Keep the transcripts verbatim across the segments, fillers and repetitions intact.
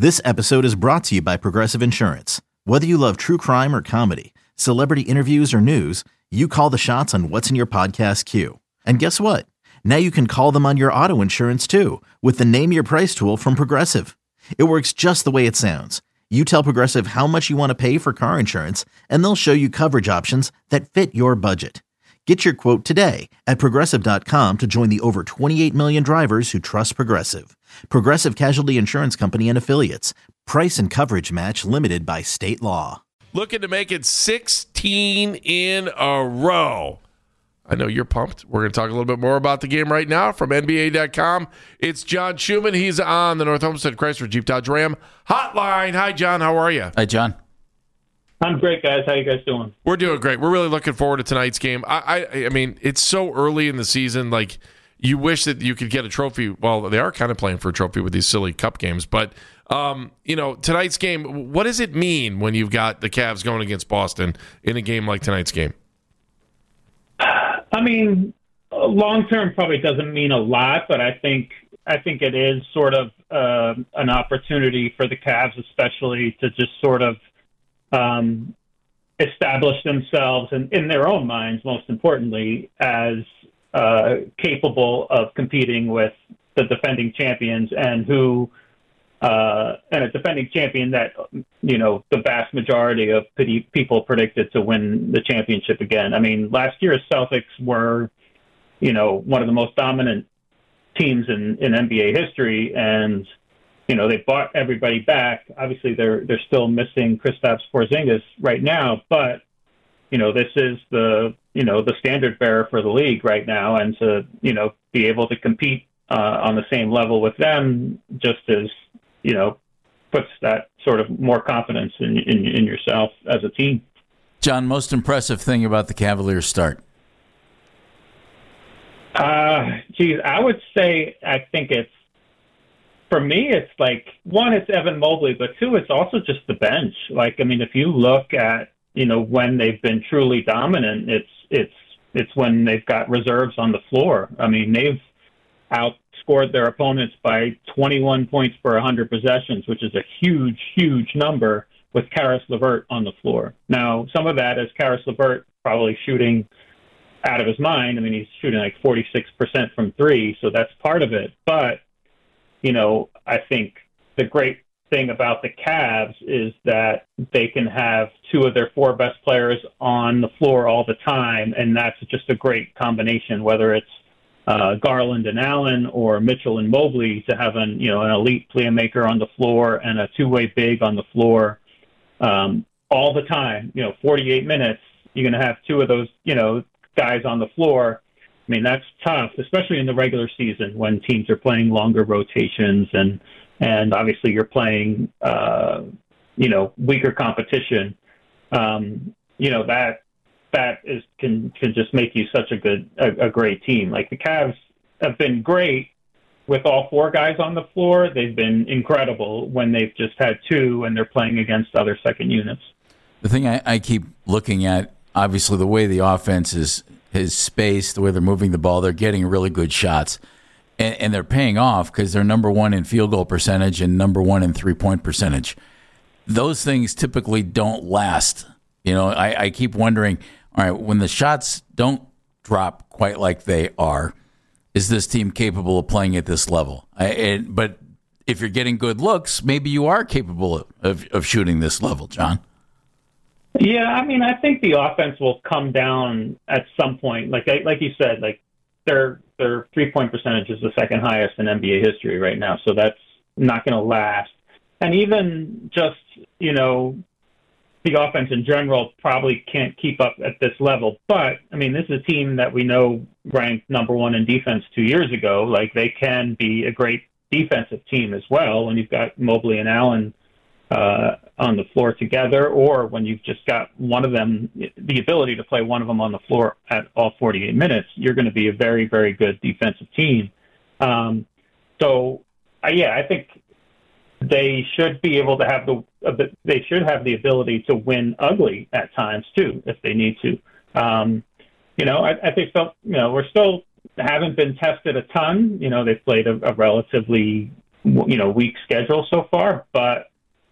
This episode is brought to you by Progressive Insurance. Whether you love true crime or comedy, celebrity interviews or news, you call the shots on what's in your podcast queue. And guess what? Now you can call them on your auto insurance too with the Name Your Price tool from Progressive. It works just the way it sounds. You tell Progressive how much you want to pay for car insurance, and they'll show you coverage options that fit your budget. Get your quote today at Progressive dot com to join the over twenty-eight million drivers who trust Progressive. Progressive Casualty Insurance Company and Affiliates. Price and coverage match limited by state law. Looking to make it sixteen in a row. I know you're pumped. We're going to talk a little bit more about the game right now from N B A dot com. It's John Schumann. He's on the North Homestead Chrysler Jeep Dodge Ram hotline. Hi, John. How are you? Hi, John. I'm great, guys. How you guys doing? We're doing great. We're really looking forward to tonight's game. I, I, I mean, it's so early in the season. Like, you wish that you could get a trophy. Well, they are kind of playing for a trophy with these silly cup games. But, um, you know, tonight's game, what does it mean when you've got the Cavs going against Boston in a game like tonight's game? I mean, long term probably doesn't mean a lot, but I think I think it is sort of uh, an opportunity for the Cavs, especially to just sort of um, establish themselves in, in their own minds, most importantly, as uh, capable of competing with the defending champions and who uh, and a defending champion that, you know, the vast majority of people predicted to win the championship again. I mean, last year's Celtics were, you know, one of the most dominant teams in, in N B A history, and you know, they bought everybody back. Obviously, they're they're still missing Kristaps Porzingis right now, but you know, this is the you know the standard bearer for the league right now, and to you know be able to compete uh, on the same level with them just as you know puts that sort of more confidence in, in in yourself as a team. John, most impressive thing about the Cavaliers' start? Uh, geez, I would say I think it's. For me, it's like, one, it's Evan Mobley, but two, it's also just the bench. Like, I mean, if you look at, you know, when they've been truly dominant, it's it's it's when they've got reserves on the floor. I mean, they've outscored their opponents by twenty-one points per one hundred possessions, which is a huge, huge number with Karis LeVert on the floor. Now, some of that is Karis LeVert probably shooting out of his mind. I mean, he's shooting like forty-six percent from three, so that's part of it. But you know, I think the great thing about the Cavs is that they can have two of their four best players on the floor all the time, and that's just a great combination, whether it's uh, Garland and Allen or Mitchell and Mobley, to have an, you know, an elite playmaker on the floor and a two-way big on the floor um, all the time. You know, forty-eight minutes, you're going to have two of those, you know, guys on the floor. I mean, that's tough, especially in the regular season when teams are playing longer rotations and and obviously you're playing, uh, you know, weaker competition. Um, you know, that that is can can just make you such a good, a, a great team. Like the Cavs have been great with all four guys on the floor. They've been incredible when they've just had two and they're playing against other second units. The thing I, I keep looking at, obviously, the way the offense is his space, the way they're moving the ball, they're getting really good shots. And, and they're paying off because they're number one in field goal percentage and number one in three-point percentage. Those things typically don't last. You know, I, I keep wondering, all right, when the shots don't drop quite like they are, is this team capable of playing at this level? I, and, but if you're getting good looks, maybe you are capable of, of shooting this level, John. Yeah, I mean, I think the offense will come down at some point. Like like you said, like their their three point percentage is the second highest in N B A history right now, so that's not going to last. And even just you know, the offense in general probably can't keep up at this level. But I mean, this is a team that we know ranked number one in defense two years ago. Like they can be a great defensive team as well when you've got Mobley and Allen Uh, on the floor together, or when you've just got one of them, the ability to play one of them on the floor at all forty-eight minutes, you're going to be a very, very good defensive team. Um, so, uh, yeah, I think they should be able to have the, uh, they should have the ability to win ugly at times too, if they need to. Um, you know, I, I think, so, you know, we're still haven't been tested a ton. You know, they've played a, a relatively you know, weak schedule so far, but,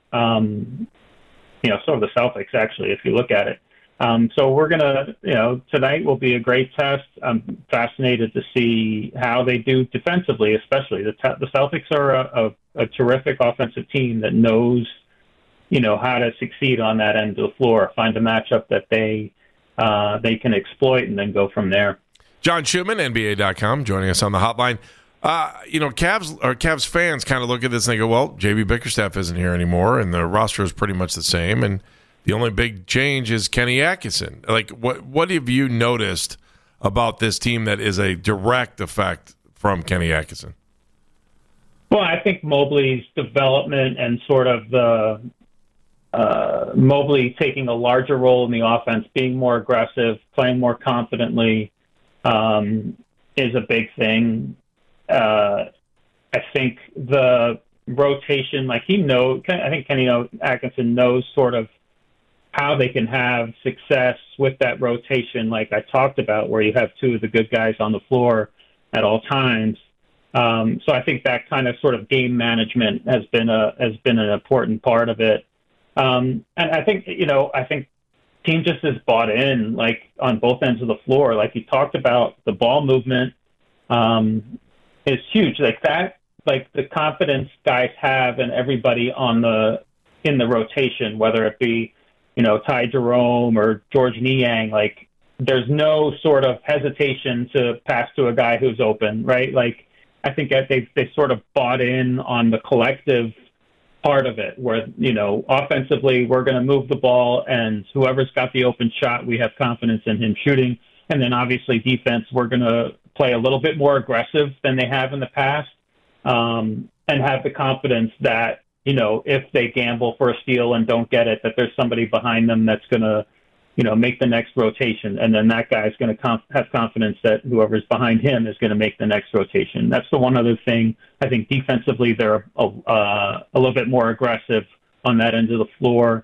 um, you know, so are the Celtics, actually, if you look at it. Um, so we're going to, you know, tonight will be a great test. I'm fascinated to see how they do defensively, especially. The, the Celtics are a, a, a terrific offensive team that knows, you know, how to succeed on that end of the floor, find a matchup that they uh, they can exploit, and then go from there. John Schumann, N B A dot com, joining us on the hotline. Uh, you know, Cavs or Cavs fans kind of look at this and they go, well, J B Bickerstaff isn't here anymore, and the roster is pretty much the same, and the only big change is Kenny Atkinson. Like, what what have you noticed about this team that is a direct effect from Kenny Atkinson? Well, I think Mobley's development and sort of the uh, Mobley taking a larger role in the offense, being more aggressive, playing more confidently, um, is a big thing. Uh, I think the rotation, like he knows, I think Kenny Atkinson knows sort of how they can have success with that rotation, like I talked about, where you have two of the good guys on the floor at all times. Um, so I think that kind of sort of game management has been a has been an important part of it. Um, and I think, you know, I think team just has bought in, like on both ends of the floor. Like you talked about, the ball movement um, is huge. Like that, like the confidence guys have, and everybody on the in the rotation, whether it be, you know, Ty Jerome or George Niang, like there's no sort of hesitation to pass to a guy who's open, right? Like I think that they they sort of bought in on the collective part of it, where, you know, offensively we're going to move the ball, and whoever's got the open shot, we have confidence in him shooting. And then obviously defense, we're going to play a little bit more aggressive than they have in the past, um, and have the confidence that, you know, if they gamble for a steal and don't get it, that there's somebody behind them that's going to, you know, make the next rotation. And then that guy's going to conf- have confidence that whoever's behind him is going to make the next rotation. That's the one other thing. I think defensively, they're a, uh, a little bit more aggressive on that end of the floor.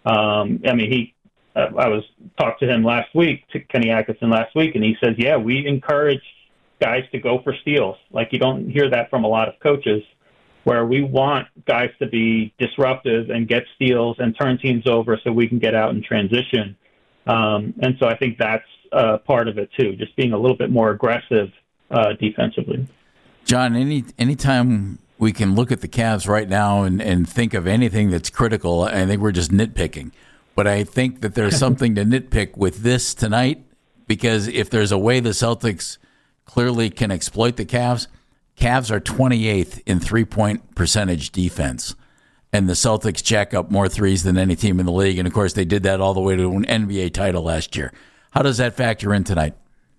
Um, I mean, he, uh, I was talked to him last week, to Kenny Atkinson last week, and he says, yeah, we encourage guys to go for steals. Like you don't hear that from a lot of coaches, where we want guys to be disruptive and get steals and turn teams over so we can get out and transition. Um, and so I think that's uh, part of it too, just being a little bit more aggressive uh, defensively. John, any anytime we can look at the Cavs right now and, and think of anything that's critical, I think we're just nitpicking. But I think that there's something to nitpick with this tonight, because if there's a way the Celtics clearly can exploit the Cavs, Cavs are twenty-eighth in three-point percentage defense, and the Celtics jack up more threes than any team in the league. And, of course, they did that all the way to an N B A title last year. How does that factor in tonight?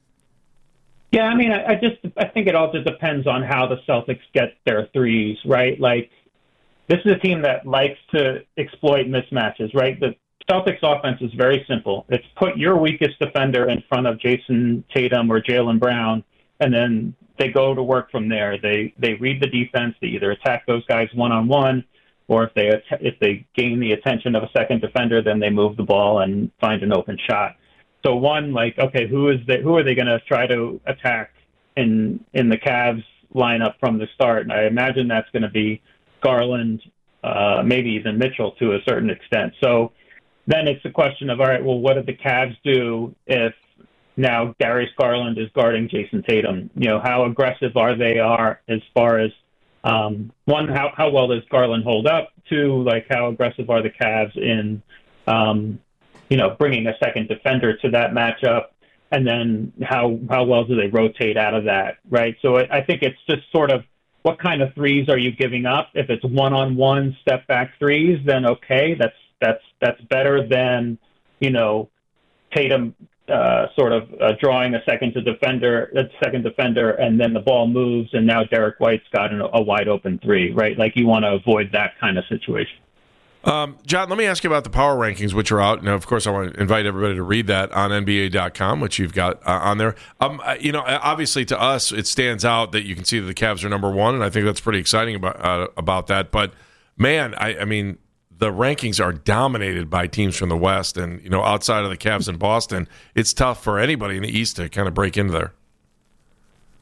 Yeah, I mean, I, I just I think it all just depends on how the Celtics get their threes, right? Like, this is a team that likes to exploit mismatches, right? The Celtics offense is very simple. It's put your weakest defender in front of Jason Tatum or Jaylen Brown, and then they go to work from there. They they read the defense. They either attack those guys one-on-one, or if they if they gain the attention of a second defender, then they move the ball and find an open shot. So one, like, okay, who is the, who are they going to try to attack in in the Cavs lineup from the start? And I imagine that's going to be Garland, uh, maybe even Mitchell to a certain extent. So then it's a question of, all right, well, what did the Cavs do if now Darius Garland is guarding Jason Tatum? You know, how aggressive are they are as far as, um, one, how, how well does Garland hold up? Two, like, how aggressive are the Cavs in, um, you know, bringing a second defender to that matchup? And then how how well do they rotate out of that, right? So I, I think it's just sort of, what kind of threes are you giving up? If it's one-on-one step-back threes, then okay, that's that's that's better than, you know, Tatum uh, sort of uh, drawing a second to defender, a second defender, and then the ball moves, and now Derek White's got an, a wide-open three, right? Like, you want to avoid that kind of situation. Um, John, let me ask you about the power rankings, which are out. Now, of course, I want to invite everybody to read that on N B A dot com, which you've got uh, on there. Um, you know, obviously to us, it stands out that you can see that the Cavs are number one, and I think that's pretty exciting about uh, about that. But, man, I, I mean, the rankings are dominated by teams from the West, and, you know, outside of the Cavs in Boston, it's tough for anybody in the East to kind of break into there.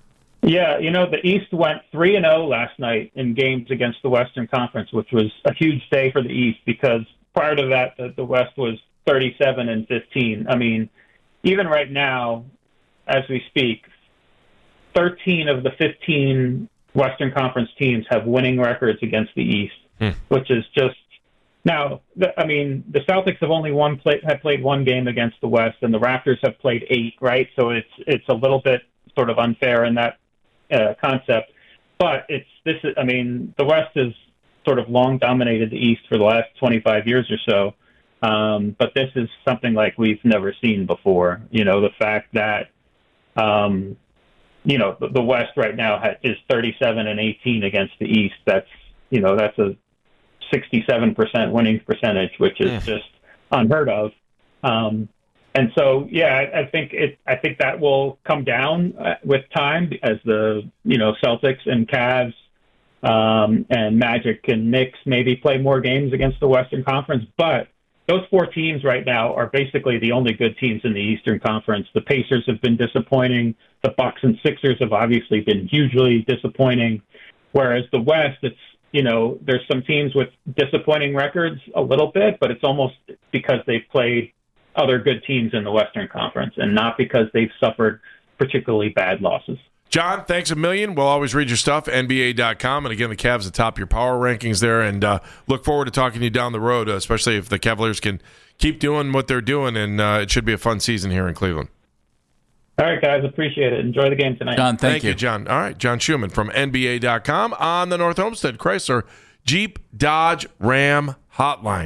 Yeah, you know, the East went three and oh last night in games against the Western Conference, which was a huge day for the East because prior to that, the, the West was thirty-seven and fifteen. I mean, even right now, as we speak, thirteen of the fifteen Western Conference teams have winning records against the East, hmm. which is just now. The, I mean, the Celtics have only one play, have played one game against the West, and the Raptors have played eight. Right, so it's it's a little bit sort of unfair in that uh, concept. But it's this. Is, I mean, the West has sort of long dominated the East for the last twenty-five years or so. Um, but this is something like we've never seen before. You know, the fact that. Um, You know, the West right now is thirty-seven and eighteen against the East. That's, you know, that's a sixty-seven percent winning percentage, which is yeah. just unheard of. Um, and so, yeah, I, I think it. I think that will come down with time as the, you know, Celtics and Cavs um, and Magic and Knicks maybe play more games against the Western Conference. But those four teams right now are basically the only good teams in the Eastern Conference. The Pacers have been disappointing. The Bucks and Sixers have obviously been hugely disappointing. Whereas the West, it's, you know, there's some teams with disappointing records a little bit, but it's almost because they've played other good teams in the Western Conference and not because they've suffered particularly bad losses. John, thanks a million. We'll always read your stuff, N B A dot com. And again, the Cavs atop your power rankings there. And uh, look forward to talking to you down the road, uh, especially if the Cavaliers can keep doing what they're doing. And uh, it should be a fun season here in Cleveland. All right, guys. Appreciate it. Enjoy the game tonight. John, thank, thank you. you, John. All right, John Schumann from N B A dot com on the North Olmsted Chrysler Jeep Dodge Ram Hotline.